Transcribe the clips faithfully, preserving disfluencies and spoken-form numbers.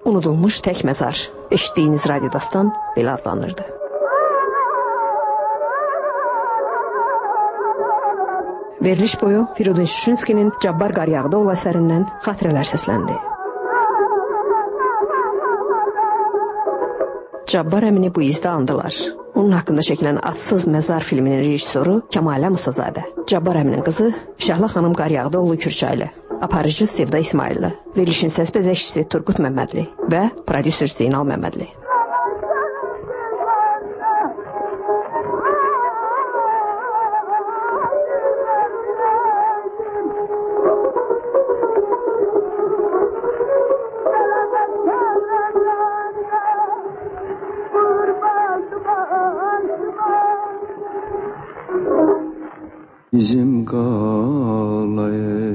Unudulmuş tək məzar. Eşitdiyiniz Radio Dastan belə adlanırdı. Veriliş boyu Firudun Şuşinskinin Cabbar Qaryağdıoğlu əsərindən xatirələr səsləndi. Cabbar əmini bu izdə andılar. Onun haqqında çəkilən Adsız Məzar filminin rejissoru Kəmalə Musazadə. Cabbar əminin qızı Şəhla xanım Qaryağdıoğlu Kürçaylı. Aparıcı Sevda İsmailli, verilişin səs bəzəkçisi Turqut Məmmədli və prodüser Zeynal Məmmədli. Bizim qalay.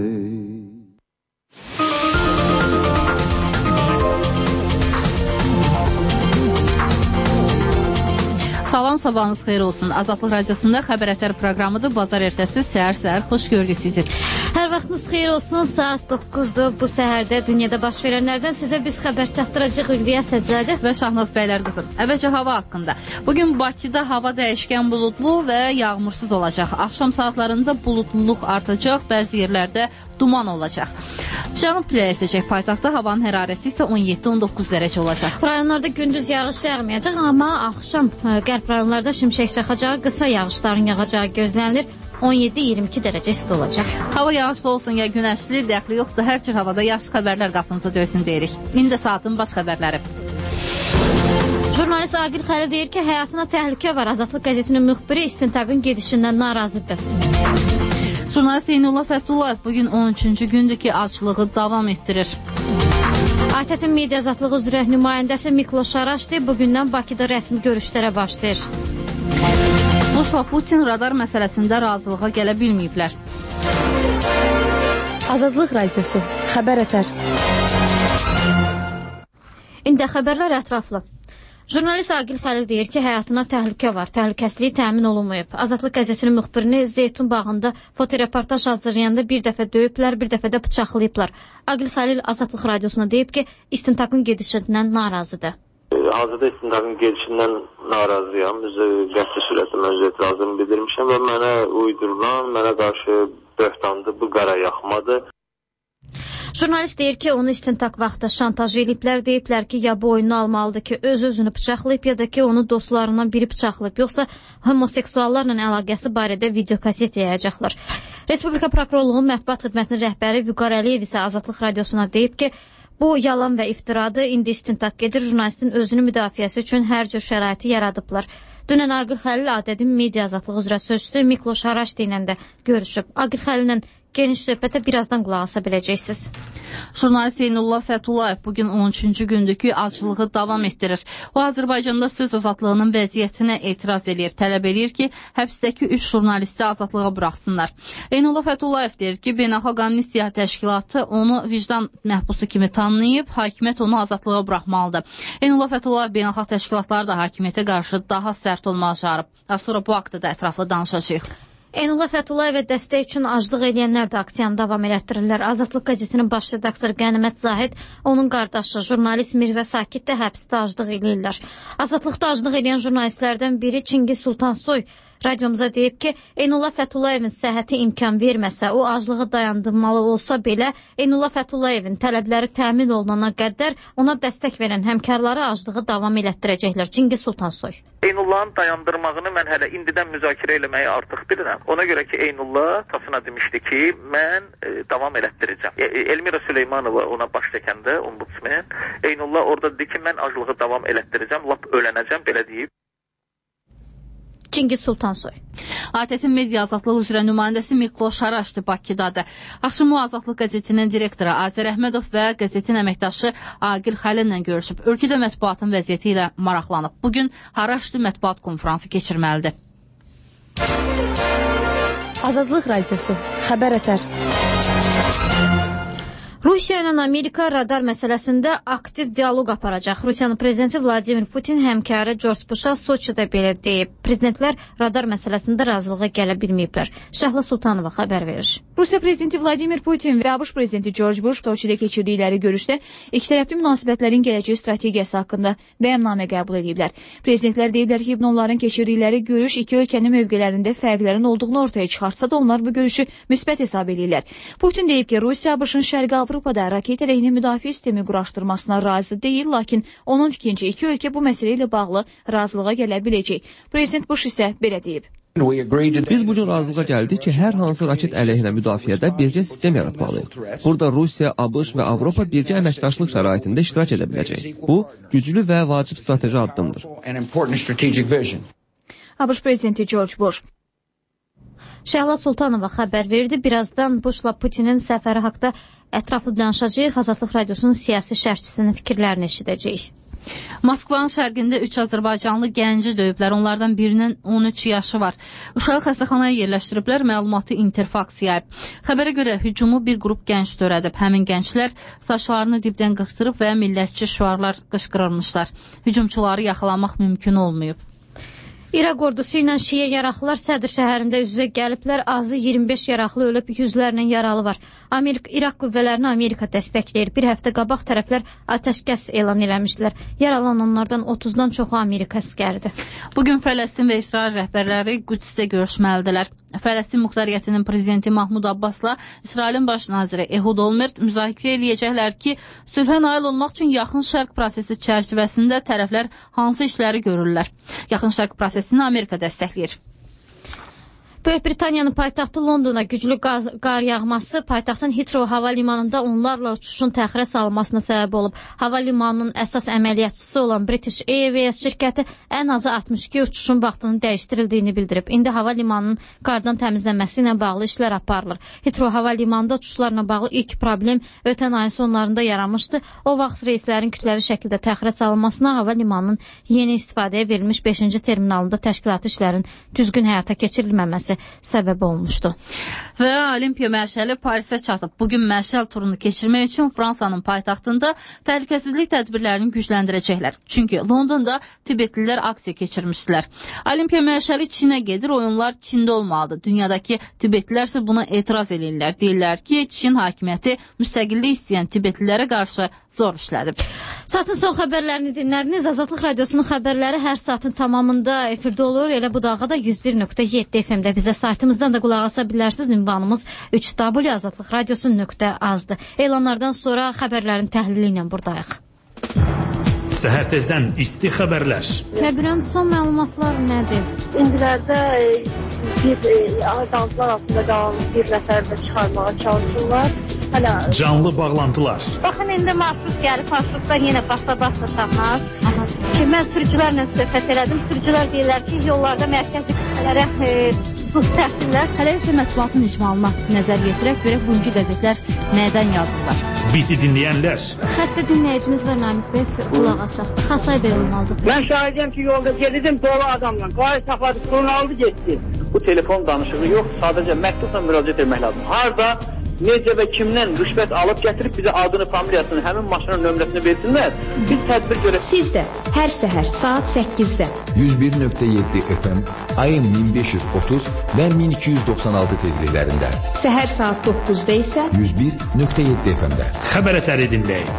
Salam, sabahınız xeyir olsun. Azadlıq Radiosunda Xəbər Ətər proqramıdır. Bazar ertəsi səhər-səhər xoş gördük sizi. Hər vaxtınız xeyir olsun. Saat doqquzdur. Bu səhərdə dünyada baş verənlərdən sizə biz xəbər çatdıracaq Ülviyə Səccədə və Şahnaz Bəylər qızı. Əvvəlcə hava haqqında. Bugün Bakıda hava dəyişkən buludlu və yağmursuz olacaq. Axşam saatlarında buludluluq artacaq, bəzi yerlərdə duman olacaq. Cənub küləyi əsəcək paytaxtda, havanın hərarəti isə on yeddi on doqquz dərəcə olacaq. Rayonlarda gündüz yağış yağmayacaq, amma axşam qərb rayonlarda şimşək çaxacağı, qısa yağışların yağacağı gözlənilir. on yeddi iyirmi iki dərəcə isti olacaq. Hava yağışlı olsun ya günəşli, dəxli yoxdur. Hər cür havada yaxşı xəbərlər qapınıza döysün deyirik. İndi saatın baş xəbərləri. Jurnalist Aqil Xəlil deyir ki, həyatına təhlükə var. Azadlıq qəzetinin müxbiri istintaqın gedişindən narazıdır. Jurnalist Eynullah Fəthullayev bugün on üçüncü gündür ki, açlığı davam etdirir. A T T-in media azadlığı üzrə nümayəndəsi Mikloş Araşdi bugündən Bakıda rəsmi görüşlərə başlayır. Bushla Putin radar məsələsində razılığa gələ bilməyiblər. Azadlıq Radiosu, Xəbər Ətər. İndi xəbərlər ətraflı. Jurnalist Aqil Xəlil deyir ki, həyatına təhlükə var, təhlükəsizliyi təmin olunmayıb. Azadlıq qəzetinin müxbirini Zeytun bağında fotoreportaj hazırlayanda bir dəfə döyüblər, bir dəfə də bıçaqlayıblar. Aqil Xəlil Azadlıq Radiosuna deyib ki, istintaqın gedişindən narazıdır. Hazırda istintaqın gedişindən narazıyam. Biz qəsdi sürətdə məncə etirazımı bildirmişəm və mənə uydurulan, mənə qarşı böhtandır, bu qara yaxmadır. Jurnalist deyir ki, onu istintaq vaxtı şantaj ediblər, deyiblər ki, ya boynunu almalıdır ki, öz-özünü bıçaqlayıb, ya da ki, onu dostlarından biri bıçaqlayıb, yoxsa homoseksuallarla əlaqəsi barədə video kaset yayacaqlar. Respublika Prokurorluğunun mətbuat xidmətinin rəhbəri Vüqar Əliyev isə Azadlıq Radiosuna deyib ki, bu yalan və iftiradır, indi istintaq gedir, jurnalistin özünü müdafiəsi üçün hər cür şəraiti yaradıblar. Dünən Aqil Xəlil A T T-in media azadlığı üzrə sözçüsü Mikloş Araşdi ilə də görüşüb. Aqil Xəlillə geniş söhbətə birazdan qulaq asa biləcəksiniz. Jurnalist Eynullah Fəthullayev bugün on üçüncü gündür ki, acılığı davam etdirir. O, Azərbaycanda söz azadlığının vəziyyətinə etiraz edir, tələb edir ki, həbsdəki üç jurnalisti azadlığa buraxsınlar. Eynullah Fəthullayev deyir ki, Beynəlxalq Amnistiya Təşkilatı onu vicdan məhbusu kimi tanıyıb, hakimiyyət onu azadlığa buraxmalıdır. Eynullah Fəthullayev beynəlxalq təşkilatları da hakimiyyətə qarşı daha sərt olmağa çağırıb. Az sonra bu haqda da ətraflı danışacağıq. Eynullah Fətullayevə dəstək üçün aclıq eləyənlər də aksiyanı davam elətdirirlər. Azadlıq qəzetinin baş redaktoru Qənimət Zahid, onun qardaşı jurnalist Mirzə Sakit də həbsdə aclıq eləyirlər. Azadlıqda aclıq eləyən jurnalistlərdən biri Çingiz Sultansoy radiomuza deyib ki, Eynullah Fətullayevin səhhəti imkan verməsə, o aclığı dayandırmalı olsa belə, Eynullah Fətullayevin tələbləri təmin olunana qədər ona dəstək verən həmkarları aclığı davam elətdirəcəklər. Çingiz Sultansoy. Eynullahın dayandırmağını mən hələ indidən müzakirə eləməyi artıq bilirəm. Ona görə ki, Eynullah Tasına demişdi ki, mən e, davam elətdirəcəm. E, Elmira Süleymanova ona baş çəkəndə, ombudsmen, Eynullah orada dedi ki, mən aclığı davam elətdirəcəm, lap ölənəcəm, belə deyib. Çingiz Sultansoy. A T T-in media azadlığı üzrə nümayəndəsi Mikloş Araşdi Bakıdadır. Axşam o Azadlıq qəzetinin direktoru Azər Əhmədov və qəzetin əməkdaşı Aqil Xəlillə görüşüb. Ölkədə mətbuatın vəziyyəti ilə maraqlanıb. Bugün Araşdi mətbuat konfransı keçirməlidir. Azadlıq Radiosu, Xəbər Ətər. Rusiya ilə Amerika radar məsələsində aktiv dialoq aparacaq. Rusiyanın prezidenti Vladimir Putin həmkarı George Bush'a Soçidə belə deyib. Prezidentlər radar məsələsində razılığa gələ bilməyiblər. Şəhla Sultanova xəbər verir. Rusiya prezidenti Vladimir Putin və ABŞ prezidenti George Bush Soçidə keçirdikləri görüşdə ikitərəfli münasibətlərin gələcək strategiyası haqqında bəyannamə qəbul ediblər. Prezidentlər deyiblər ki, onların keçirdikləri görüş iki ölkənin mövqelərində fərqlərin olduğunu ortaya çıxartsa da onlar bu görüşü müsbət hesab edirlər. Putin deyib ki, Rusiya ABŞ-ın Şərqi Avropada raket əleyhinə müdafiə sistemi quraşdırmasına razı deyil, lakin onun fikrincə iki ölkə bu məsələ ilə bağlı razılığa gələ biləcək. Prezident Bush isə belə deyib. Biz bu gün razılığa gəldik ki, hər hansı raket əleyhinə müdafiədə birgə sistem yaratmalıyıq. Burada Rusiya, ABŞ və Avropa birgə əməkdaşlıq şəraitində iştirak edə biləcək. Bu, güclü və vacib strateji addımdır. ABŞ prezidenti George Bush. Şəhla Sultanova xəbər verdi. Birazdan Bushla Putinin səfəri haqda ətraflı danışacağıq. Azadlıq Radiosunun siyasi şərhçisinin fikirlərini eşidəcəyik. Moskvanın şərqində üç azərbaycanlı gənci döyüblər. Onlardan birinin on üç yaşı var. Uşağı xəstəxanaya yerləşdiriblər, məlumatı Interfax yayıb. Xəbərə görə hücumu bir qrup gənc törədib. Həmin gənclər saçlarını dibdən qırxdırıb və millətçi şüarlar qışqırırmışlar. Hücumçuları yaxalamaq mümkün olmayıb. İraq ordusu ilə şiə yaraqlılar Sədr şəhərində üz-üzə gəliblər. Azı iyirmi beş yaraqlı ölüb, yüzlərlə yaralı var. Amerika, İraq qüvvələrini Amerika dəstəkləyir. Bir həftə qabaq tərəflər atəşkəs elan eləmişdilər. Yaralananlardan otuzdan çoxu Amerika əskəridir. Bugün Fələstin və İsrail rəhbərləri Qüdsdə görüşməlidirlər. Fələstin Muxtariyyətinin prezidenti Mahmud Abbasla İsrailin baş naziri Ehud Olmert müzakirə eləyəcəklər ki, sülhə nail olmaq üçün Yaxın Şərq prosesi çərçivəsində tərəflər hansı işləri görürlər. Yaxın Şərq prosesini Amerika dəstəkləyir. Böyük Britaniyanın paytaxtı Londona güclü qar yağması paytaxtın Heathrow hava limanında onlarla uçuşun təxirə salınmasına səbəb olub. Hava limanının əsas əməliyyatçısı olan British Airways şirkəti ən azı altmış iki uçuşun vaxtının dəyişdirildiyini bildirib. İndi hava limanının qardan təmizlənməsi ilə bağlı işlər aparılır. Heathrow hava limanında uçuşlarla bağlı ilk problem ötən ayın sonlarında yaranmışdı. O vaxt reyslərin kütləvi şəkildə təxirə salınmasına hava limanının yeni istifadəyə verilmiş beşinci terminalında təşkilatı işlərin düzgün həyata keçirilməməsi səbəb olmuşdu. Və Olimpiya məşəli Parisə çatıb. Bugün məşəl turunu keçirmək üçün Fransanın paytaxtında təhlükəsizlik tədbirlərini gücləndirəcəklər. Çünki Londonda Tibetlilər aksiya keçirmişdilər. Olimpiya məşəli Çinə gedir, oyunlar Çində olmalıdır. Dünyadakı Tibetlilər isə buna etiraz edirlər. Deyirlər ki, Çin hakimiyyəti müstəqillik istəyən Tibetlilərə qarşı zor işlədib. Saatın son xəbərlərini dinlədiniz. Azadlıq Radiosunun xəbərləri hər saatın tamamında efirdə olur. Elə bu dalğada yüz bir nöqtə yeddi F M-də bizə saytımızdan da qulaq asa bilərsiniz. Ünvanımız üç w azadlıq radiosu nöqtə azdır. Elanlardan sonra xəbərlərin təhlili ilə buradayıq. Səhər tezdən isti xəbərlər. Kəbirən son məlumatlar nədir? İndilərdə bir adamlar altında qalan bir nəfər də çıxarmağa çalışırlar. Hələ canlı bağlantılar. Baxın, indi marşrut gəlib, marşrutlar yenə basa-basa tapmaz. Ki, mən sürücülərlə söhbət elədim. Sürücülər deyirlər ki, yollarda mərkəzi qüvvələrə buz təhsillər. Hələ isə mətbuatın icmalına nəzər yetirək, görək bugünkü qəzetlər nədən yazırlar. Bizi dinləyənlər. Xəttə dinləyicimiz var, Namik bəy, qulaq asaq. Xasay bəy olmalıdır. Mən şahidəm ki, yolda gedirdim dolu adamla. Qayı saxladı, qurunu aldı, getdi. Bu telefon danışığı yox, sadəcə məktubla müraciət etmək lazım. Harda, necə və kimdən rüşvət alıb gətirib bizə adını, familiyasını, həmin maşının nömrəsini versinlər. Biz tədbir görək. Siz də hər səhər saat səkkizdə yüz bir nöqtə yeddi F M, A M min beş yüz otuz və min iki yüz doxsan altı tezliklərində. Səhər saat doqquzda isə yüz bir nöqtə yeddi F M-də. Xəbər əsəri dinləyin.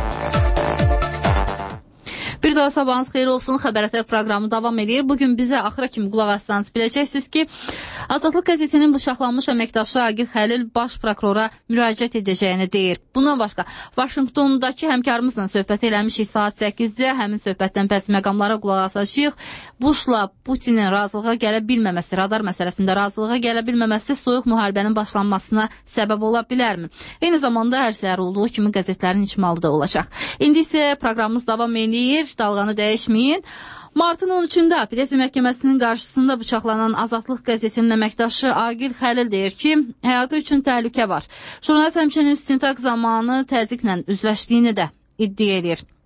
Bir daha sabahınız xeyir olsun. Xəbər əsər proqramı davam edir. Bugün bizə axıra kimi qulaq assanız biləcəksiniz ki, Azadlıq qəzetinin bıçaqlanmış əməkdaşı Agil Xəlil baş prokurora müraciət edəcəyini deyir. Bundan başqa, Vaşinqtondakı həmkarımızla söhbət eləmişik saat səkkizdə. Həmin söhbətdən bəzi məqamlara qulaq asacağıq. Bushla Putinin razılığa gələ bilməməsi, radar məsələsində razılığa gələ bilməməsi soyuq müharibənin başlanmasına səbəb ola bilərmi? Eyni zamanda hər səhər olduğu kimi qəzetlərin icmalı da olacaq. İndi isə proqramımız davam edir. Dalğanı dəyişməyin. Martın on üçündə Apellyasiya Məhkəməsinin qarşısında bıçaqlanan Azadlıq qəzetinin əməkdaşı Agil Xəlil deyir ki, həyatı üçün təhlükə var. Jurnalist həmçinin istintaq zamanı təzyiqlə üzləşdiyini də iddia edir.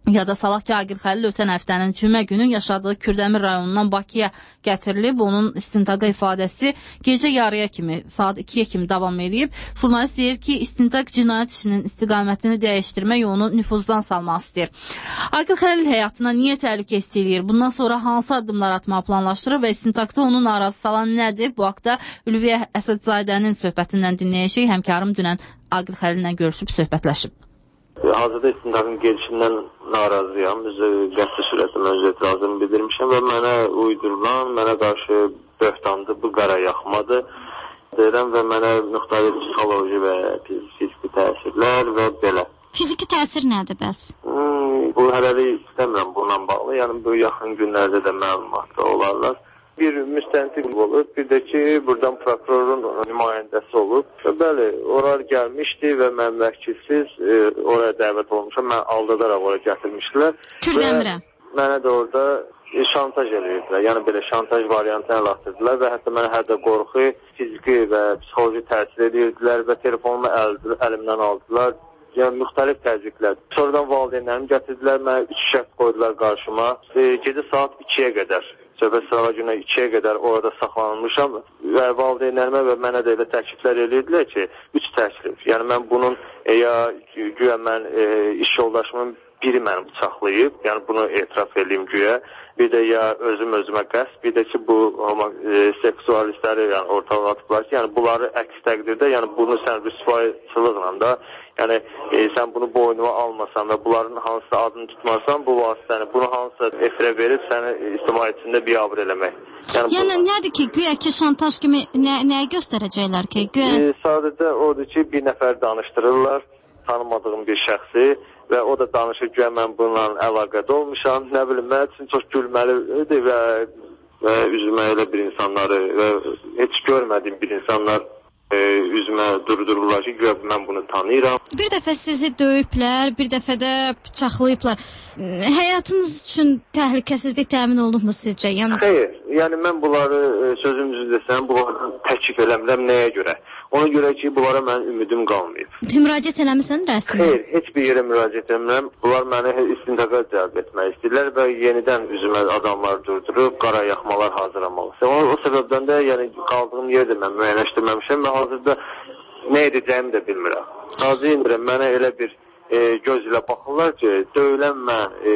Yada salaq ki, Aqil Xəlil ötən həftənin cümə günü yaşadığı Kürdəmir rayonundan Bakıya gətirilib. Onun istintaqa ifadəsi gecə yarıya kimi, saat ikiyə kimi davam edib. Jurnalist deyir ki, istintaq cinayət işinin istiqamətini dəyişdirmək, onu nüfuzdan salmaq istəyir. Aqil Xəlil həyatına niyə təhlükə istəyir? Bundan sonra hansı addımlar atmağı planlaşdırır və istintaqda onu narazı salan nədir? Bu haqda Ülviyə Əsədzadənin söhbətindən dinləyəcək. Həmkarım dünən Aqil Xəlillə görüşüb söhbətləşib. Hazırda istintaqın gelişindən narazıyam. Biz qəsdi sürətlə öz etirazımı bildirmişəm və mənə uydurulan, mənə qarşı böhtandır, bu qara yaxmadır deyirəm və mənə müxtəlif psixoloji və fiziki təsirlər və belə. Fiziki təsir nədir bəs? Hmm, bu hələlik istəmirəm bununla bağlı. Yəni bu yaxın günlərdə də məlumatda olarlar. Bir müstəntiq olub, bir də ki, buradan prokurorun nümayəndəsi olub. Bəli, orar gəlmişdi və mən vəkilsiz e, oraya dəvət olmuşam. Mən aldadaraq oraya gətirmişdilər. Kürdəmirə. Mənə də orada e, şantaj edirdilər. Yəni belə şantaj variantını əl atırdılar və hətta mənə hətta qorxu, fiziki və psixoloji təsir edirdilər və telefonumu əl, əlimdən aldılar. Yəni müxtəlif təzyiqlər. Sonradan valideynlərimi gətirdilər, mənə üç şərt qoydular qarşıma. E, gecə saat ikiyə qədər. Söhbət sırağa günə ikiyə qədər orada saxlanılmışam və valideynlərimə və mənə də elə təkliflər edirdilər ki, üç təklif. Yəni mən bunun e, ya güya mən e, iş yoldaşımın biri məni bıçaqlayıb, yəni bunu etiraf edeyim güya. Bir də ya özüm özümə qəsd, bir də ki bu e, seksualistləri yəni, ortalığa atıblar ki, yəni bunları əks təqdirdə, yəni bunu sən rüsvayçılıqla da, yəni e, sən bunu boynuna almasan və bunların hansısa adını tutmasan, bu vasitəni, bunu hansısa efirə verib səni ictimaiyyətində biabır eləmək. Yəni, yəni bu, nədir ki, güya ki şantaj kimi nə, nəyə göstərəcəklər ki? Güya... E, sadəcə odur ki, bir nəfər danışdırırlar, tanımadığım bir şəxsi və o da danışır ki, mən bununla əlaqədə olmuşam, nə bilim, mən üçün çox gülməlidir və, və üzümə elə bir insanları və heç görmədiyim bir insanlar e, üzümə durdururlar ki, güya mən bunu tanıyıram. Bir dəfə sizi döyüblər, bir dəfə də bıçaqlayıblar. Həyatınız üçün təhlükəsizlik təmin olunmu sizcə? Yəni... Xeyr, yəni mən bunları sözümüzü desəm, bunları təklif eləmirəm nəyə görə? Ona görə ki, bunlara mənim ümidim qalmayıb. Müraciət eləmirsən rəsmi? Xeyr, heç bir yerə müraciət eləmirəm. Bunlar məni istintaqa cəlb etmək istəyirlər və yenidən üzümə adamlar durdurub, qara yaxmalar hazırlamaq istəyirlər. O, o səbəbdən də yəni, qaldığım yerdə mən müəyyənləşdirməmişəm və hazırda nə edəcəyimi də bilmirəm. Sadəcə indirəm, mənə elə bir e, göz ilə baxırlar ki, döyülən mən, e,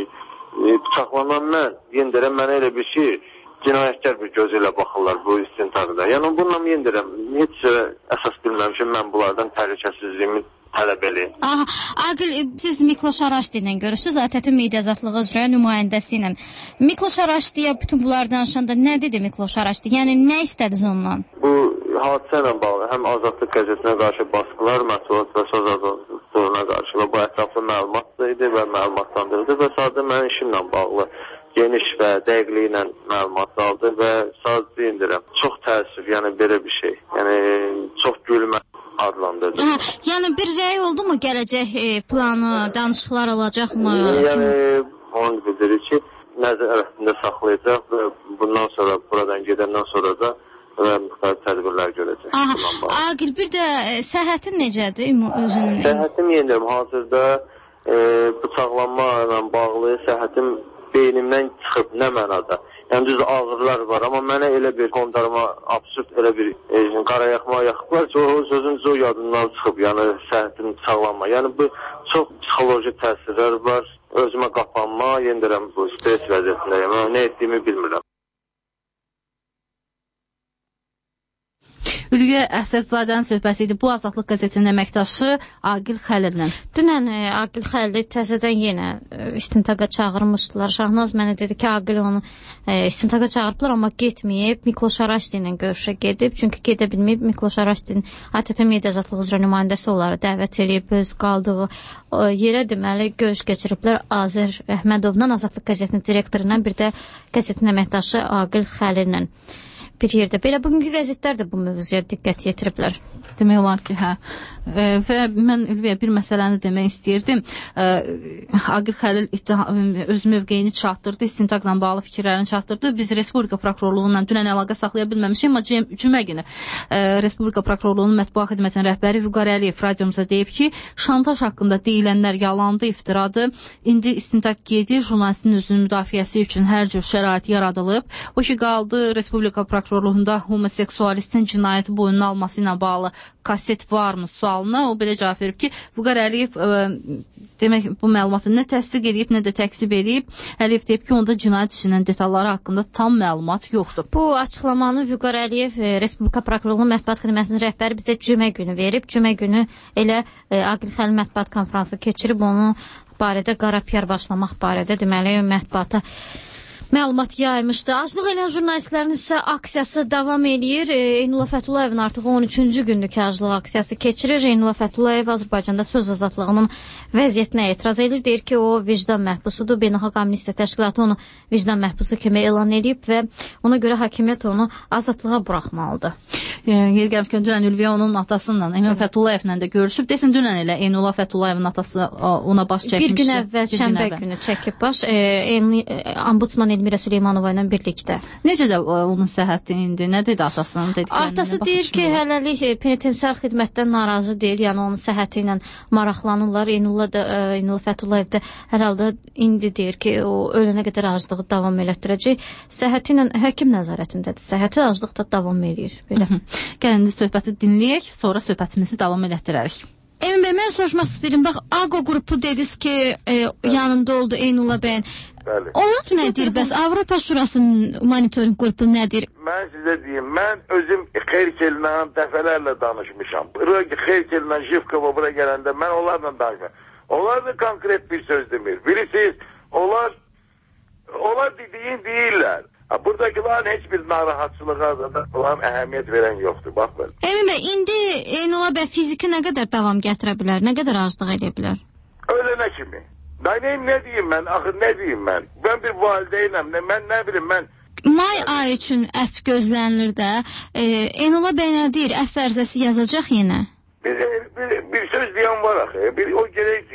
e, bıçaqlanan mən, yendirəm, mənə elə bir şey, cinayətkar bir gözü ilə baxırlar bu istintaqda. Yəni bununla yendirəm, heç əsas bilməmişim, mən bunlardan təhlükəsizliyimi tələb eləyim. Aha, Aqil, siz Mikloş Araşdi ilə görüşsünüz, A T T Mediazatlığı üzrə nümayəndəsi ilə. Mikloş Araşdiyə bütün bunlar danışanda nə dedi Mikloş Araşdi? Yəni nə istədiniz ondan? Bu hadisə ilə bağlı həm Azadlıq qəzetinə qarşı baskılar, mətbuat və söz azadlığına qarşı və bu ətraflı məlumat idi və məlumatlandırdı və sadəcə mənim işimlə bağlı geniş və dəqiqliklə məlumat aldı və sadəcə indirəm. Çox təəssüf, yəni belə bir şey. Yəni çox gülmə adlandırdı. Hə, yəni bir rəy oldu mu gələcək e, planı, danışıqlar olacaqmı? Yəni onu bildirir ki, nəzarətində saxlayacaq və bundan sonra, buradan gedəndən sonra da və müxtəlif tədbirlər görəcək. Aqil, bir də e, səhhətin necədir özünün? Səhhətim yenirəm. Hazırda e, bıçaqlanma ilə bağlı səhhətim beynimdən çıxıb, nə mənada. Yəni düz ağrılar var, amma mənə elə bir qondarma, absurd elə bir e, qara yaxma yaxıblar ki, o sözün o yadından çıxıb, yəni səhhətim sağlanma. Yəni bu çox psixoloji təsirlər var, özümə qapanma, yendirəm bu stres vəziyyətindəyəm, nə etdiyimi bilmirəm. Ülviyə Əsədzadənin söhbəti idi. Bu Azadlıq qəzetinin əməkdaşı Aqil Xəlillə. Dünən e, Aqil Xəlili təzədən yenə e, istintaqa çağırmışdılar. Şahnaz mənə dedi ki, Aqil onu e, istintaqa çağırıblar, amma getməyib. Mikloş Araşdi ilə görüşə gedib. Çünki gedə bilməyib. Mikloş Araşdinin A T T Mediazatlığı üzrə nümayəndəsi onları dəvət edib, öz qaldığı o, yerə deməli görüş keçiriblər. Azər Əhmədovla, Azadlıq qəzetinin direktorundan, bir də qəzetin əməkdaşı Aqil Xəlillə bir yerdə. Belə bugünkü qəzetlər də bu mövzuya diqqət yetiriblər. Demək olar ki, hə. E, və mən Ülviyə bir məsələni demək istəyirdim. E, Aqil Xəlil öz mövqeyini çatdırdı, istintaqla bağlı fikirlərini çatdırdı. Biz Respublika Prokurorluğundan dünən əlaqə saxlaya bilməmişik, amma cümə günü e, Respublika Prokurorluğunun mətbuat xidmətinin rəhbəri Vüqar Əliyev radiomuza deyib ki, şantaj haqqında deyilənlər yalandı, iftiradır. İndi istintaq gedir, jurnalistin özünün müdafiəsi üçün hər cür şərait yaradılıb. O ki, qaldı Respublika Prokurorluğunda homoseksualistin cinayəti boynuna alması ilə bağlı kaset varmı sualına, o belə cavab verib ki, Vüqar Əliyev ə, demək bu məlumatı nə təsdiq edib, nə də təksib edib. Əliyev deyib ki, onda cinayət işinin detalları haqqında tam məlumat yoxdur. Bu açıqlamanı Vüqar Əliyev e, Respublika Prokurorluğunun mətbuat xidmətinin rəhbəri bizə cümə günü verib. Cümə günü elə e, Aqil Xəlil mətbuat konfransı keçirib, onu barədə qara P R başlamaq barədə deməli mətbuata məlumat yaymışdı. Aclıq eləyən jurnalistlərin isə aksiyası davam eləyir. Eynullah Fətullayevin artıq on üçüncü gündür ki, aclıq aksiyası keçirir. Eynullah Fətullayev Azərbaycanda söz azadlığının vəziyyətinə etiraz edir. Deyir ki, o vicdan məhbusudur. Beynəlxalq Amnistiya Təşkilatı onu vicdan məhbusu kimi elan edib və ona görə hakimiyyət onu azadlığa buraxmalıdır. Yer gəlmişkən dünən Ülviyə onun atasıyla, Emin Fətullayevlə də görüşüb. Desin, dünən elə Eynullah Fətullayevin atası ona baş çəkmişdi. Bir gün əvvəl, şənbə günü çəkib baş. E, Ombudsman Elmira Süleymanova ilə birlikdə. Necə də onun səhhəti indi? Nə dedi atasının dediklərinə? Atası deyir ki, hələlik penitensiar xidmətdən narazı deyil. Yəni onun səhhəti ilə maraqlanırlar. Eynullah da, Eynullah Fətullayev də hər halda indi deyir ki, o ölənə qədər aclığı davam elətdirəcək. Səhhəti ilə həkim nəzarətindədir. Səhhəti aclıqda davam eləyir. Belə. Gəlin indi söhbəti dinləyək, sonra söhbətimizi davam elətdirərik. Emin bəy, mən soruşmaq istəyirəm. Bax, AQO qrupu dediniz ki, e, yanında oldu Eynullah bəyin. Bəli. Onlar nədir bəs? Avropa Şurasının monitoring qrupu nədir? Mən sizə deyim, mən özüm Xeykellə dəfələrlə danışmışam. Xeykellə Jivkova bura gələndə mən onlarla danışmışam. Onlar da konkret bir söz demir. Bilirsiniz, onlar onlar dediyin deyirlər. Buradakilərin heç bir narahatçılığa da olan əhəmiyyət verən yoxdur. Bax belə. Emin bəy, indi Eynullah bəy fiziki nə qədər davam gətirə bilər? Nə qədər aclıq edə bilər? Ölənə kimi. Neyim, nə deyim mən? Axı nə deyim mən? Ben bir valideynəm. Mən nə bilim mən? May ayı üçün əff gözlənilir də. E, Eynullah bəy nə deyir? Əff ərizəsi yazacaq yenə? Bir, bir, bir söz deyən var axı. Bir, o gerek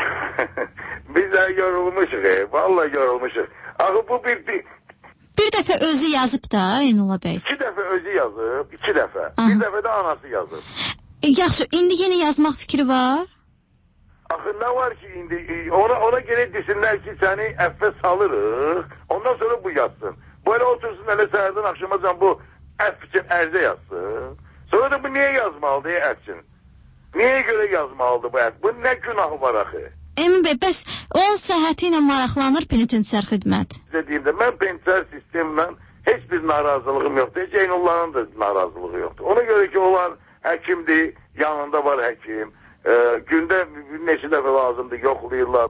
biz də yorulmuşuq. Vallahi yorulmuşuq. Axı bu bir... bir Bir dəfə özü yazıb da Eynullah bəy. İki dəfə özü yazıb, iki dəfə. Aha. Bir dəfə də anası yazıb. E, yaxşı, indi yeni yazmaq fikri var? Axı nə var ki indi, ona, ona gerek desinlər ki, səni əffə salırıq, ondan sonra bu yazsın. Bu elə otursun, elə səhərdən axşamacan bu əff üçün ərzə yazsın. Sonra da bu niyə yazmalıdır əff üçün? Niyə görə yazmalıdır bu əff? Bu nə günahı var axı? Emin bəy, bəs onun səhhəti ilə maraqlanır penitensiar xidmət? Sizə deyim də, mən penitensiar sistemlə heç bir narazılığım yoxdur. Heç Eynullahın da narazılığı yoxdur. Ona görə ki, onlar həkimdir, yanında var həkim. E, gündə neçə dəfə lazımdır, yoxlayırlar.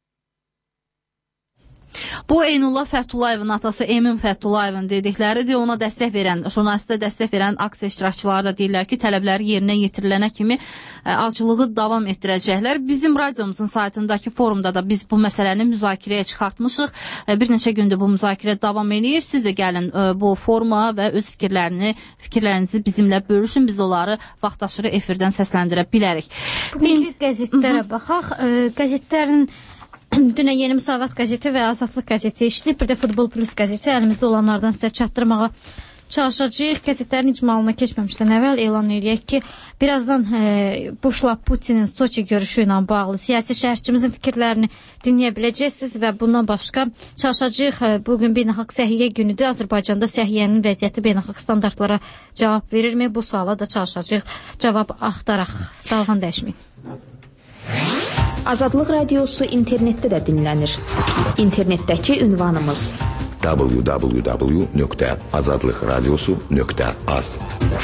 Bu Eynullah Fətullayevin atası Emin Fətullayevin dedikləridir. Ona dəstək verən, jurnalistə dəstək verən aksiya iştirakçıları da deyirlər ki, tələbləri yerinə yetirilənə kimi acılığı davam etdirəcəklər. Bizim radiomuzun saytındakı forumda da biz bu məsələni müzakirəyə çıxartmışıq. Bir neçə gündür bu müzakirə davam edir. Siz də gəlin bu foruma və öz fikirlərini, fikirlərinizi bizimlə bölüşün. Biz onları vaxtaşırı efirdən səsləndirə bilərik. Bugünkü qəzetlərə baxaq. Qəzetlərin dünən Yeni Müsavat qəzeti və Azadlıq qəzeti işləyib. Bir də Futbol Plus qəzeti əlimizdə olanlardan sizə çatdırmağa çalışacağıq. Qəzetlərin icmalına keçməmişdən əvvəl elan edək ki, birazdan e, Bushla Putinin Soçi görüşü ilə bağlı siyasi şərhçimizin fikirlərini dinləyə biləcəksiniz və bundan başqa çalışacağıq. E, bugün beynəlxalq səhiyyə günüdür. Azərbaycanda səhiyyənin vəziyyəti beynəlxalq standartlara cavab verirmi? Bu suala da çalışacağıq. Cavab axtaraq. Dalğan dəyişməyin. Azadlıq radiosu internetdə də dinlənir. İnternetdəki ünvanımız w w w nöqtə azadlıq radiosu nöqtə az.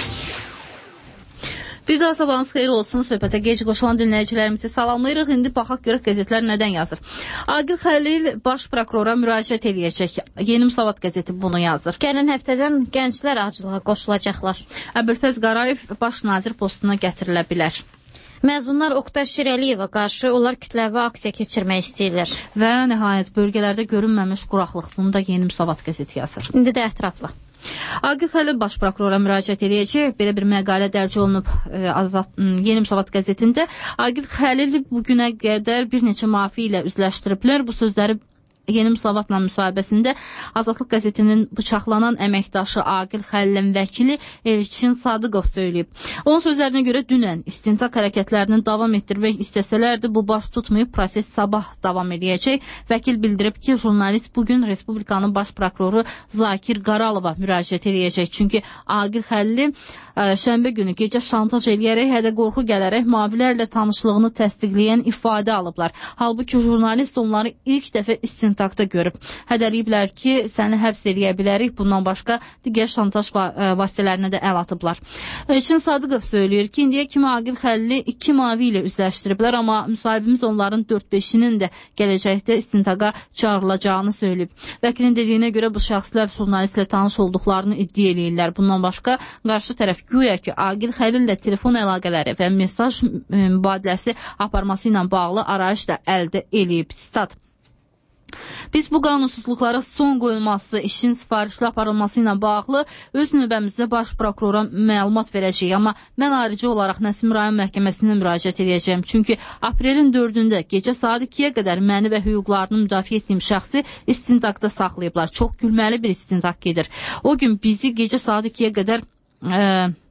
Bir daha sabahınız xeyir olsun. Söhbətə gec qoşulan dinləyicilərimizi salamlayırıq. İndi baxaq görək qəzetlər nədən yazır. Aqil Xəlil baş prokurora müraciət eləyəcək. Yeni Müsavat qəzeti bunu yazır. Gələn həftədən gənclər acılığa qoşulacaqlar. Əbülfəz Qarayev baş nazir postuna gətirilə bilər. Məzunlar Oqtay Şirəliyevə qarşı onlar kütləvi aksiya keçirmək istəyirlər. Və nəhayət bölgələrdə görünməmiş quraqlıq. Bunu da Yeni Müsavat qəzeti yazır. İndi də ətrafla. Aqil Xəlil baş prokurora müraciət edəcək. Belə bir məqalə dərc olunub e, Azad, Yeni Müsavat qəzetində. Aqil Xəlil bugünə qədər bir neçə mafi ilə üzləşdiriblər. Bu sözləri Yeni Müsavatla müsahibəsində Azadlıq qəzetinin bıçaqlanan əməkdaşı Aqil Xəlilin vəkili Elçin Sadıqov söyləyib. Onun sözlərinə görə dünən istintaq hərəkətlərinin davam etdirmək istəsələrdi, bu baş tutmayıb, proses sabah davam edəcək. Vəkil bildirib ki, jurnalist bugün Respublikanın baş prokuroru Zakir Qaralova müraciət edəcək. Çünki Aqil Xəlili şənbə günü gecə şantaj eləyərək, hədə qorxu gələrək mavilərlə tanışlığını təsdiqləyən ifadə alıblar. Halbuki jurnalist onları ilk dəfə istintaqda görüb. Hədəliyiblər ki, səni həbs eləyə bilərik. Bundan başqa digər şantaj vasitələrinə də əl atıblar. Elçin Sadıqov söyləyir ki, indiyə kimi Aqil Xəlili iki mavi ilə üzləşdiriblər, amma müsahibimiz onların dörd beşinin də gələcəkdə istintaqa çağrılacağını söyləyib. Vəkilin dediyinə görə bu şəxslər jurnalistlə tanış olduqlarını iddia eləyirlər. Bundan başqa qarşı tərəf güya ki, Aqil Xəlillə telefon əlaqələri və mesaj mübadiləsi aparması ilə bağlı arayış da əldə eləyib. Stat. Biz bu qanunsuzluqlara son qoyulması, işin sifarişli aparılması ilə bağlı öz növbəmizdə baş prokurora məlumat verəcəyik. Amma mən ayrıca olaraq Nəsim rayon məhkəməsinə müraciət edəcəyim. Çünki aprelin dördündə gecə saat ikiyə qədər məni və hüquqlarını müdafiə etdiyim şəxsi istintaqda saxlayıblar. Çox gülməli bir istintaq gedir. O gün bizi gecə saat ikiyə qədər e,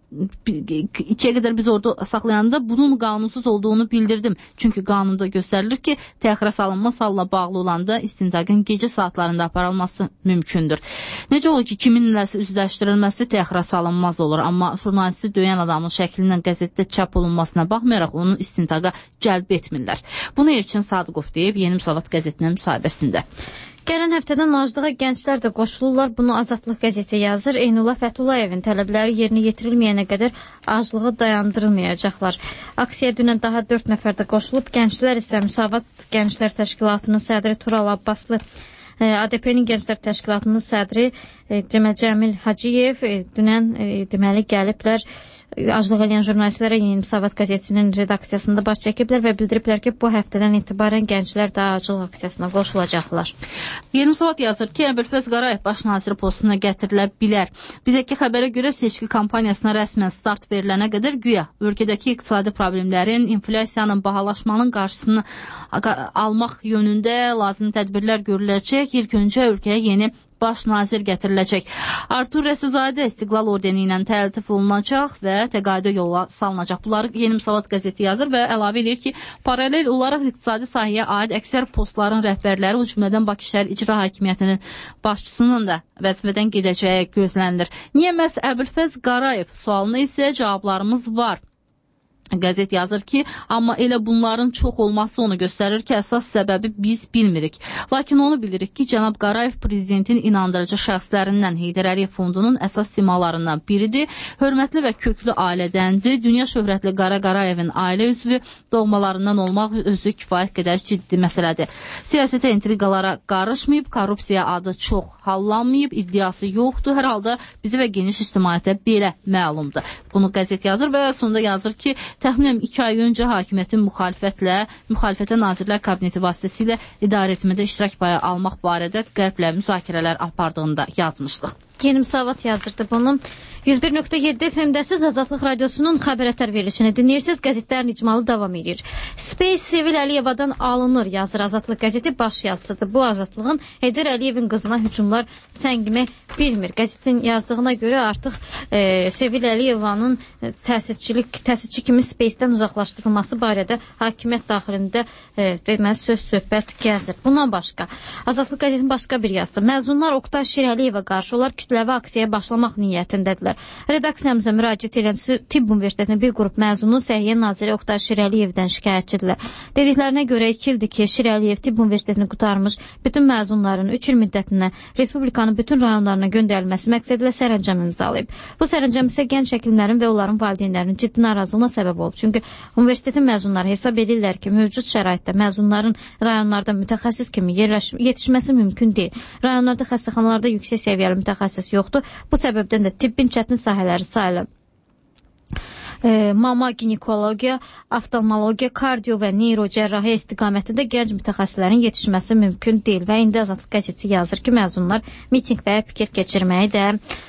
ikiyə qədər biz orada saxlayanda bunun qanunsuz olduğunu bildirdim. Çünki qanunda göstərilir ki, təxirə salınma salla bağlı olanda istintaqın gecə saatlarında aparılması mümkündür. Necə olur ki, kiminləsə üzləşdirilməsi təxirə salınmaz olur, amma jurnalisti döyən adamın şəklindən qəzetdə çap olunmasına baxmayaraq onu istintaqa cəlb etmirlər. Bunu Elçin Sadıqov deyib Yeni Müsavat qəzetinin müsahibəsində. Gələn həftədən aclığa gənclər də qoşulurlar. Bunu Azadlıq qəzeti yazır. Eynullah Fətullayevin tələbləri yerinə yetirilməyənə qədər aclığı dayandırılmayacaqlar. Aksiyaya dünən daha dörd nəfər də qoşulub. Gənclər isə Müsavat Gənclər Təşkilatının sədri Tural Abbaslı, A D P-nin Gənclər Təşkilatının sədri Cəməl Cəmil Hacıyev dünən deməli gəliblər. Aclıq eləyən jurnalistlərə Yeni Müsavat qəzetinin redaksiyasında baş çəkiblər və bildiriblər ki, bu həftədən etibarən gənclər də aclıq aksiyasına qoşulacaqlar. Yeni Müsavat yazır ki, Əbülfəz Qarayev baş naziri postuna gətirilə bilər. Bizəki xəbərə görə seçki kampaniyasına rəsmən start verilənə qədər güya ölkədəki iqtisadi problemlərin, inflyasiyanın, bahalaşmanın qarşısını almaq yönündə lazım tədbirlər görüləcək. İlk öncə ölkəyə yeni baş nazir gətiriləcək. Artur Rəsizadə İstiqlal ordeni ilə təltif olunacaq və təqaüdə yola salınacaq. Bunları Yeni Müsavat qəzeti yazır və əlavə edir ki, paralel olaraq iqtisadi sahəyə aid əksər postların rəhbərləri, o cümlədən Bakı şəhər icra hakimiyyətinin başçısının da vəzifədən gedəcəyi gözlənilir. Niyə məhz Əbülfəz Qarayev sualına isə cavablarımız var. Qəzet yazır ki, amma elə bunların çox olması onu göstərir ki, əsas səbəbi biz bilmirik. Lakin onu bilirik ki, cənab Qarayev prezidentin inandırıcı şəxslərindən Heydər Əliyev fondunun əsas simalarından biridir. Hörmətli və köklü ailədəndir. Dünya şöhrətli Qara Qarayevin ailə üzvü, doğmalarından olmaq özü kifayət qədər ciddi məsələdir. Siyasətə intriqalara qarışmayıb, korrupsiya adı çox hallanmayıb, iddiası yoxdur. Hər halda bizə və geniş ictimaiyyətə belə məlumdur. Bunu qəzet yazır və sonunda yazır ki, təxminən iki ay öncə hakimiyyətin müxalifətlə, müxalifətə Nazirlər Kabineti vasitəsilə idarə etmədə iştirak payı almaq barədə Qərblə müzakirələr apardığında yazmışdıq. Yeni Müsavat yazdırdı bunu. yüz bir nöqtə yeddi F M-dəsiz Azadlıq Radiosunun xəbər ətər verilişini dinləyirsiniz. Qəzetlərin icmalı davam edir. Space Sevil Əliyevadan alınır, yazır Azadlıq qəzeti baş yazısıdır. Bu Azadlığın Heydər Əliyevin qızına hücumlar səngimək bilmir. Qəzetin yazdığına görə artıq e, Sevil Əliyevanın təsirçilik, təsirçi kimi Space-dən uzaqlaşdırılması barədə hakimiyyət daxilində e, deməli söz söhbət gəzir. Bundan başqa Azadlıq qəzetinin başqa bir yazısı. Məzunlar Oqtay Şirəliyevə qarşı olar kütləvi aksiyaya başlamaq niyyətindədirlər. Redaksiyamıza müraciət edən Tibb Universitetinin bir qrup məzunu Səhiyyə naziri Oqtay Şirəliyevdən şikayətçidirlər. Dediklərinə görə iki ildir ki, Şirəliyev Tibb Universitetini qutarmış bütün məzunların üç il müddətinə Respublikanın bütün rayonlarına göndərilməsi məqsədilə sərəncam imzalayıb. Bu sərəncam isə gənc həkimlərin və onların valideynlərinin ciddi narazılığına səbəb olub. Çünki universitetin məzunları hesab edirlər ki, mövcud şəraitdə məzunların rayonlarda mütəxəssis kimi yerləş yetişməsi mümkün deyil. Rayonlarda xəstəxanalarda yüksək səviyyəli mütəxəssis yoxdur. Bu səbəbdən də tibbin çətin sahələri sayılır. E, mama ginekologiya, oftalmologiya, kardio və neyrocərrahiyyə istiqamətində gənc mütəxəssislərin yetişməsi mümkün deyil və indi Azadlıq qəzeti yazır ki, məzunlar mitinq və piket keçirməyi də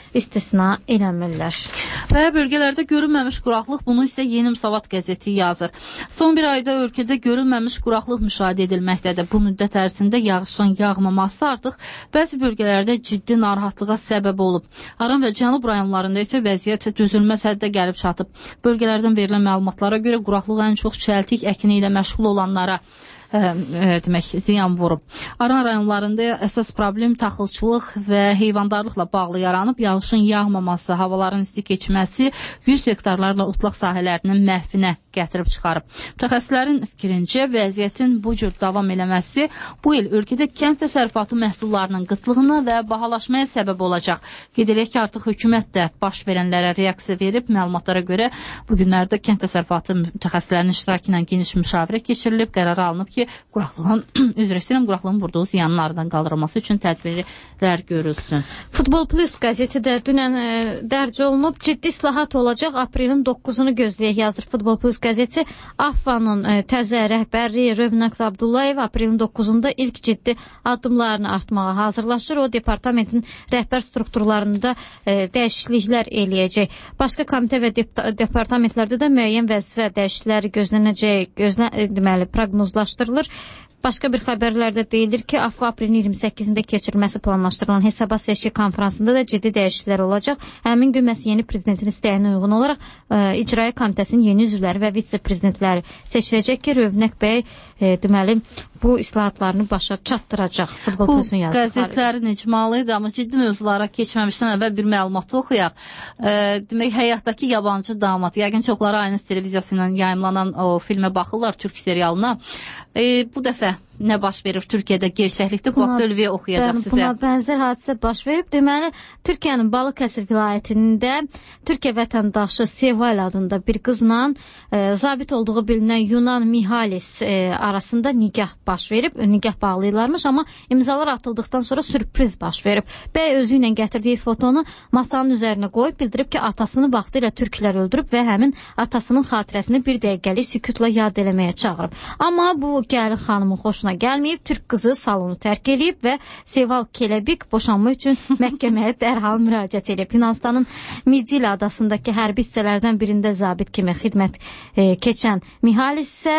istisna eləmirlər. Və bölgələrdə görünməmiş quraqlıq, bunu isə Yeni Müsavat qəzeti yazır. Son bir ayda ölkədə görünməmiş quraqlıq müşahidə edilməkdədir. Bu müddət ərzində yağışın yağmaması artıq bəzi bölgələrdə ciddi narahatlığa səbəb olub. Aran və Cənub rayonlarında isə vəziyyət dözülməz həddə gəlib çatıb. Bölgələrdən verilən məlumatlara görə quraqlıq ən çox çəltik əkini ilə məşğul olanlara Ə, ə, demək, ziyan vurub. Aran rayonlarında əsas problem taxılçılıq və heyvandarlıqla bağlı yaranıb. Yağışın yağmaması, havaların isti keçməsi yüz hektarlarla otlaq sahələrinin məhvinə gətirib çıxarıb. Mütəxəssislərin fikrincə vəziyyətin bu cür davam eləməsi bu il ölkədə kənd təsərrüfatı məhsullarının qıtlığına və bahalaşmaya səbəb olacaq. Qeyd edək ki, artıq hökumət də baş verənlərə reaksiya verib. Məlumatlara görə bu günlərdə kənd təsərrüfatı mütəxəssislərinin iştirakı ilə geniş müşavirə keçirilib, qərar alınıb ki, quraqlığın üzr istəyirəm, quraqlığın vurduğu ziyanın aradan qaldırılması üçün tədbirlər görülsün. Futbol Plus qəzeti də dünən e, dərc olunub. Ciddi islahat olacaq. Aprelin doqquzunu gözləyək yazır Futbol Plus qəzeti. AFFA'nın e, təzə rəhbəri Rövnaq Abdullayev aprelin doqquzunda ilk ciddi addımlarını artmağa hazırlaşır. O departamentin rəhbər strukturlarında e, dəyişikliklər eləyəcək. Başqa komitə və departamentlərdə də müəyyən vəzifə dəyişiklikləri gözlənəcək, gözlə, e, deməli, proqnozlaşdırılır. Başqa bir xəbərlərdə deyilir ki, AFFA aprelin iyirmi səkkizində keçirilməsi planlaşdırılan hesabat seçki konfransında da ciddi dəyişikliklər olacaq. Həmin gün məhz yeni prezidentin istəyinə uyğun olaraq e, icraiyyə komitəsinin yeni üzvləri və vitse-prezidentləri seçiləcək ki, Rövnək bəy e, deməli bu islahatlarını başa çatdıracaq. Futbol Bu qəzetlərin icmalı idi, amma ciddi mövzulara keçməmişdən əvvəl bir məlumatı oxuyaq. E, demək, həyatdakı yabancı damat, yəqin çoxları Aynız televiziyası ilə yayımlanan o filmə baxırlar, türk serialına. E, bu dəfə nə baş verir Türkiyədə gerçəklikdə? Bu haqda Ölviyə oxuyacaq sizə. Buna bənzər hadisə baş verib. Deməli, Türkiyənin Balıkəsir vilayətində Türkiyə vətəndaşı Seval adında bir qızla e, zabit olduğu bilinən Yunan Mihalis e, arasında nikah baş verib. Nikah bağlayırlarmış, amma imzalar atıldıqdan sonra sürpriz baş verib. Bəy özü ilə gətirdiyi fotonu masanın üzərinə qoyub bildirib ki, atasını vaxtilə türklər öldürüb və həmin atasının xatirəsini bir dəqiqəlik sükutla yad eləməyə çağırıb. Amma bu gəlin xanımın xoşuna gəlməyib, türk qızı salonu tərk edib və Seval Kelebik boşanma üçün məhkəməyə dərhal müraciət edib. Yunanistanın Midil adasındakı hərbi hissələrdən birində zabit kimi xidmət e, keçən Mihalis isə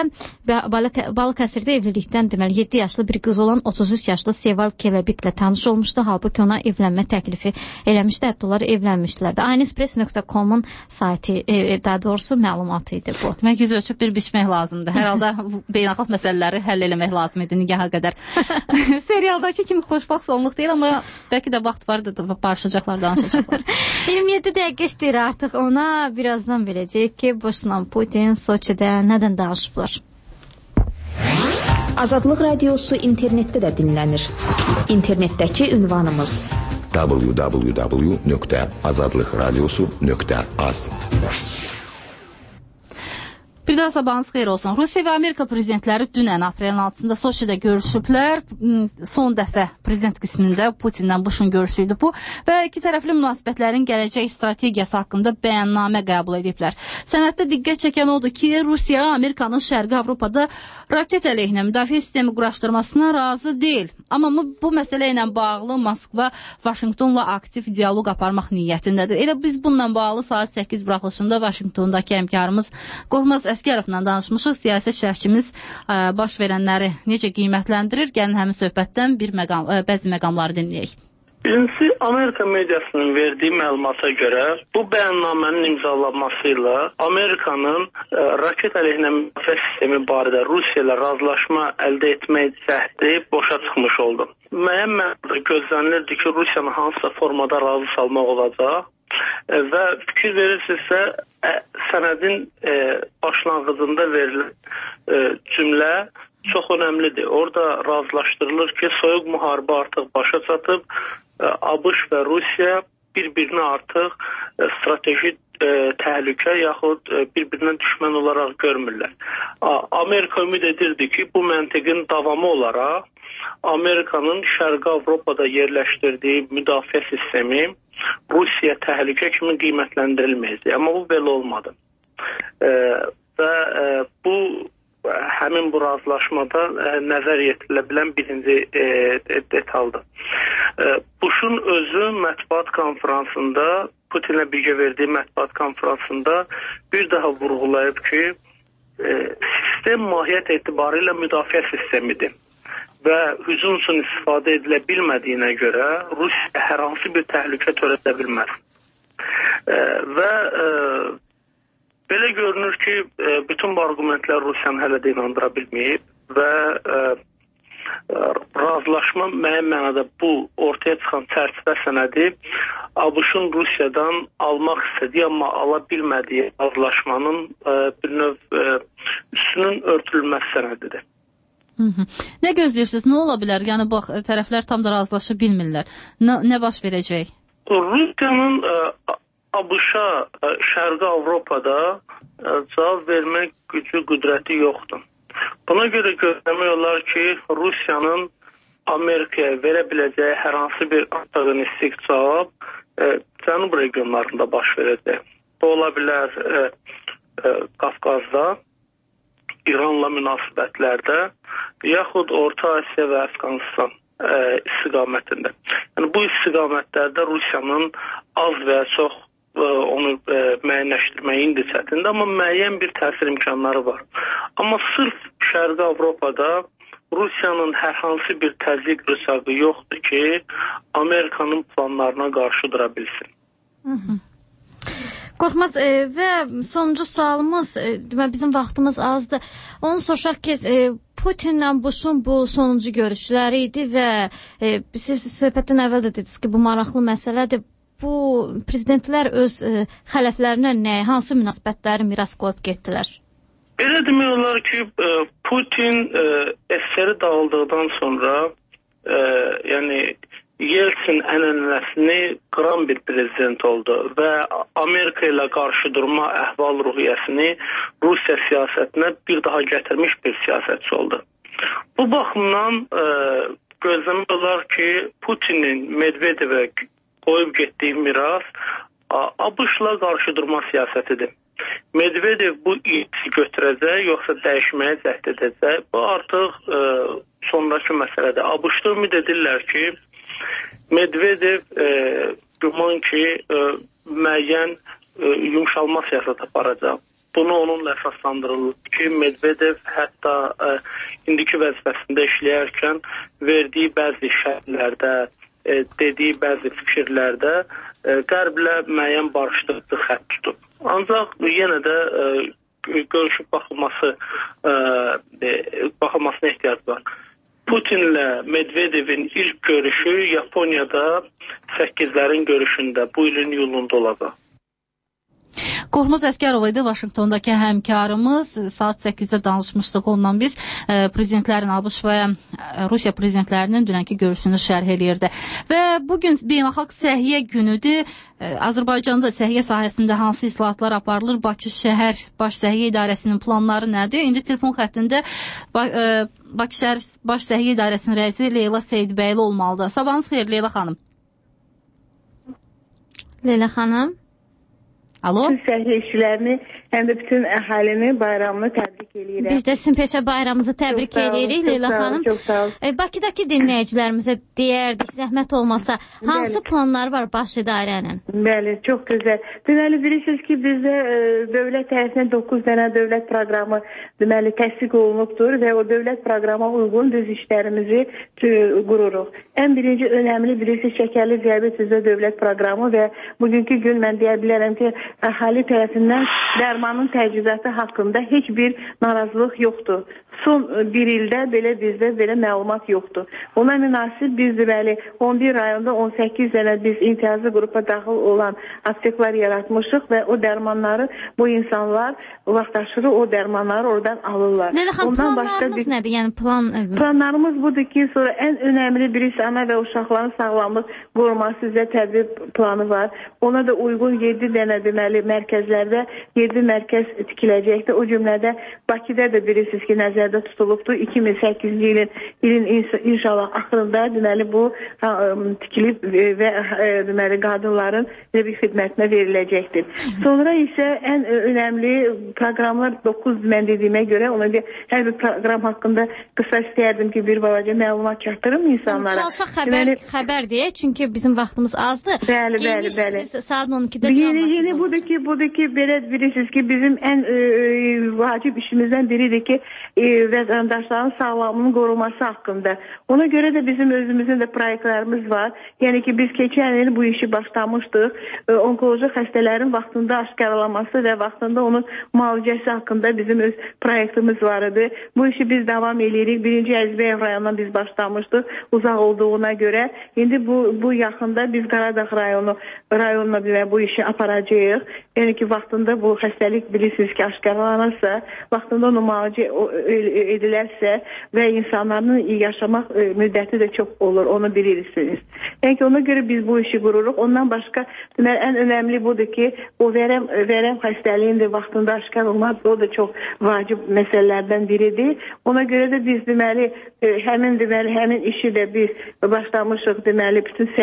Balıkəsirdə evlilikdən deməli yeddi yaşlı bir qız olan otuz üç yaşlı Seval Kelebiklə tanış olmuşdu. Halbuki ona evlənmə təklifi eləmişdi. Hətta onlar evlənmişdilər də. aynexpress nöqtə com-un sayti, e, daha doğrusu məlumatı idi bu. Demək, yüz ölçüb bir biçmək lazımdır. Hər halda beynəlxalq məsələləri həll eləmək lazım idi nigaha qədər. Serialdakı kimi xoşbaxt sonluq deyil, amma bəlkə də vaxt var da barışacaqlar, danışacaqlar. iyirmi yeddi dəqiqə işləyir artıq. Ona birazdan biləcək ki, boşunan Putin Soçidə nədən danışıblar? Azadlıq radiosu internetdə də dinlənir. İnternetdəki ünvanımız w w w nöqtə azadlıq radiosu nöqtə az. Bir daha sabahınız xeyir olsun. Rusiya və Amerika prezidentləri dünən aprelin altısında Soçidə görüşüblər. Son dəfə prezident qismində Putinlə Bushun görüşü idi bu və iki tərəfli münasibətlərin gələcək strategiyası haqqında bəyannamə qəbul ediblər. Sənəddə diqqət çəkən odur ki, Rusiya Amerikanın Şərqi Avropada raket əleyhinə müdafiə sistemi quraşdırmasına razı deyil. Amma bu məsələ ilə bağlı Moskva Vaşinqtonla aktiv dialoq aparmaq niyyətindədir. Elə biz bununla bağlı saat səkkiz buraxılışında Vaşinqtondakı həmkarımız Qorxmaz Əskərovla danışmışıq. Siyasi şərhçimiz ə, baş verənləri necə qiymətləndirir? Gəlin həmin söhbətdən bir məqam, ə, bəzi məqamları dinləyək. Birincisi, Amerika mediasının verdiyi məlumata görə bu bəyannamənin imzalanması ilə Amerikanın ə, raket əleyhinə müdafiə sistemi barədə Rusiya ilə razılaşma əldə etmək cəhdi boşa çıxmış oldu. Müəyyən mənada gözlənilirdi ki, Rusiyanın hansısa formada razı salmaq olacaq və fikir verirsinizsə ə, sənədin ə, başlanğıcında verilən ə, cümlə çox önəmlidir. Orada razılaşdırılır ki, soyuq müharibə artıq başa çatıb, ə, ABŞ və Rusiya bir-birini artıq ə, strateji ə, təhlükə yaxud ə, bir-birinə düşmən olaraq görmürlər. A, Amerika ümid edirdi ki, bu məntiqin davamı olaraq Amerikanın Şərqi Avropada yerləşdirdiyi müdafiə sistemi Rusiya təhlükə kimi qiymətləndirilməyəcək. Amma bu belə olmadı. E, və e, bu həmin bu razılaşmada e, nəzər yetirilə bilən birinci e, detaldır. E, Bushun özü mətbuat konfransında, Putinlə birgə verdiyi mətbuat konfransında bir daha vurğulayıb ki, e, sistem mahiyyət etibarilə müdafiə sistemidir və hücum üçün istifadə edilə bilmədiyinə görə Rusiya hər hansı bir təhlükə törədə bilməz. E, və e, belə görünür ki, e, bütün bu argumentlər Rusiyanı hələ də inandıra bilməyib və e, razılaşma müəyyən mənada bu ortaya çıxan çərçivə sənədi ABŞ-ın Rusiyadan almaq istədiyi, amma ala bilmədiyi razılaşmanın e, bir növ e, üstünün örtülməsi sənədidir. Hı -hı. Nə gözləyirsiniz? Nə ola bilər? Yəni bax, tərəflər tam da razılaşa bilmirlər. Nə, nə baş verəcək? Rusiyanın e, ABŞ-a, e, Şərqi Avropada e, cavab vermək gücü, qüdrəti yoxdur. Buna görə gözləmək olar ki, Rusiyanın Amerikaya verə biləcəyi hər hansı bir antagonistik cavab e, Cənub regionlarında baş verəcək. Bu ola bilər e, e, Qafqazda, İranla münasibətlərdə, yaxud Orta Asiya və Əfqanistan e, istiqamətində. Yəni, bu istiqamətlərdə Rusiyanın az və ya çox e, onu e, müəyyənləşdirməyi indi çətindir, amma müəyyən bir təsir imkanları var. Amma sırf Şərqi Avropada Rusiyanın hər hansı bir təzyiq rıçağı yoxdur ki, Amerikanın planlarına qarşı dura bilsin. Hı -hı. Qorxmaz e, və sonuncu sualımız, e, bizim vaxtımız azdır. Onu soruşaq ki, e, Putinlə Bush'un bu sonuncu görüşləri idi və e, siz söhbətdən əvvəl də dediniz ki, bu maraqlı məsələdir. Bu prezidentlər öz e, xələflərinə nə, hansı münasibətləri miras qoyub getdilər? Elə demək olar ki, Putin S S R dağıldıqdan sonra e, yəni Yeltsin ənənəsini qıran bir prezident oldu və Amerika ilə qarşı durma əhval ruhiyyəsini Rusiya siyasətinə bir daha gətirmiş bir siyasətçi oldu. Bu baxımdan e, gözləmək olar ki, Putinin Medvedevə qoyub getdiyi miras ABŞ-la qarşı durma siyasətidir. Medvedev bu işi götürəcək, yoxsa dəyişməyə cəhd edəcək. Bu artıq e, sonraki məsələdir. ABŞ-da ümid edirlər ki, Medvedev e, güman ki, e, müəyyən e, yumşalma siyasət aparacaq. Bunu onunla əsaslandırılır ki, Medvedev hətta e, indiki vəzifəsində işləyərkən verdiyi bəzi şərhlərdə, e, dediyi bəzi fikirlərdə e, Qərblə müəyyən barışdırıcı xətt tutub. Ancaq yenə də e, görüşüb baxılması e, baxılmasına ehtiyac var. Putinlə Medvedevin ilk görüşü Yaponiyada səkkizlərin görüşündə bu ilin iyulunda olacaq. Qorxmaz Əsgərov idi, Vaşinqtondakı həmkarımız. Saat səkkizdə danışmışdıq ondan biz. Prezidentlərin, ABŞ və Rusiya prezidentlərinin dünənki görüşünü şərh eləyirdi. Və bugün beynəlxalq səhiyyə günüdür. Azərbaycanda səhiyyə sahəsində hansı islahatlar aparılır? Bakı şəhər baş səhiyyə idarəsinin planları nədir? İndi telefon xəttində Bakı şəhər baş səhiyyə idarəsinin rəisi Leyla Seyidbəyli olmalıdır. Sabahınız xeyir Leyla xanım. Leyla xanım. Alo. Bütün səhiyyə işçilərini, həm də bütün əhalini bayramını təbrik edirəm. Biz də sizin peşə bayramınızı təbrik edirik Leyla xanım. Çox sağ olun. E, Bakıdakı dinləyicilərimizə deyərdik, zəhmət olmasa, hansı Bəli. planlar var baş idarənin? Bəli, çox gözəl. Deməli, bilirsiniz ki, bizdə e, dövlət tərəfindən doqquz dənə dövlət proqramı deməli təsdiq olunubdur və o dövlət proqrama uyğun biz işlərimizi qururuq. Ən birinci önəmli bilirsiniz şəkərli diabet üzrə dövlət proqramı və bugünkü gün mən deyə bilərəm ki, əhali tərəfindən dərmanın təchizatı haqqında heç bir narazılıq yoxdur. Son bir ildə belə bizdə belə məlumat yoxdur. Ona münasib biz deməli on bir rayonda on səkkiz dənə biz imtiyazlı qrupa daxil olan apteklər yaratmışıq və o dərmanları bu insanlar vaxtaşırı o dərmanları oradan alırlar. Leyla xanım, planlarınız bir... nədir? Yəni plan Planlarımız budur ki, sonra ən önəmli birisi ana və uşaqların sağlamlıq qoruması üzrə tədbir planı var. Ona da uyğun yeddi dənə deməli deməli mərkəzlərdə yeddi mərkəz tikiləcəkdir. O cümlədə Bakıda da bilirsiniz ki, nəzərdə tutulubdur. iki min səkkizinci ilin ilin inşallah axırında deməli bu tikilib və deməli qadınların bir xidmətinə veriləcəkdir. Sonra isə ən önəmli proqramlar doqquz mən dediyimə görə ona bir hər bir proqram haqqında qısa istəyərdim ki, bir balaca məlumat çatdırım insanlara. Çalışaq xəbər deməli, xəbər deyə, çünki bizim vaxtımız azdır. Bəli, bəli, bəli. Siz saat on ikidə canlı. Yeni yeni budur ki, budur ki, belə bilirsiniz ki, bizim ən e, vacib işimizdən biridir ki, e, vətəndaşların sağlamlığının qorunması haqqında. Ona görə də bizim özümüzün də proyektlərimiz var. Yəni ki, biz keçən il bu işi başlamışdıq. E, onkoloji xəstələrin vaxtında aşkarlanması və vaxtında onun müalicəsi haqqında bizim öz proyektimiz var idi. Bu işi biz davam edirik. Birinci Əzbəyev rayonundan biz başlamışdıq. Uzaq olduğuna görə. İndi bu bu yaxında biz Qaradağ rayonu rayonuna belə bu işi aparacağıq. Yəni ki, vaxtında bu xəstəlik bilirsiniz ki, aşkarlanırsa, vaxtında onu müalicə edilərsə və insanların yaşamaq müddəti də çox olur, onu bilirsiniz. Yəni ki, ona görə biz bu işi qururuq. Ondan başqa deməli, ən önəmli budur ki, o verəm, verəm xəstəliyin də vaxtında aşkar olmaq, o da çox vacib məsələlərdən biridir. Ona görə də biz deməli, həmin deməli, həmin işi də biz başlamışıq deməli, bütün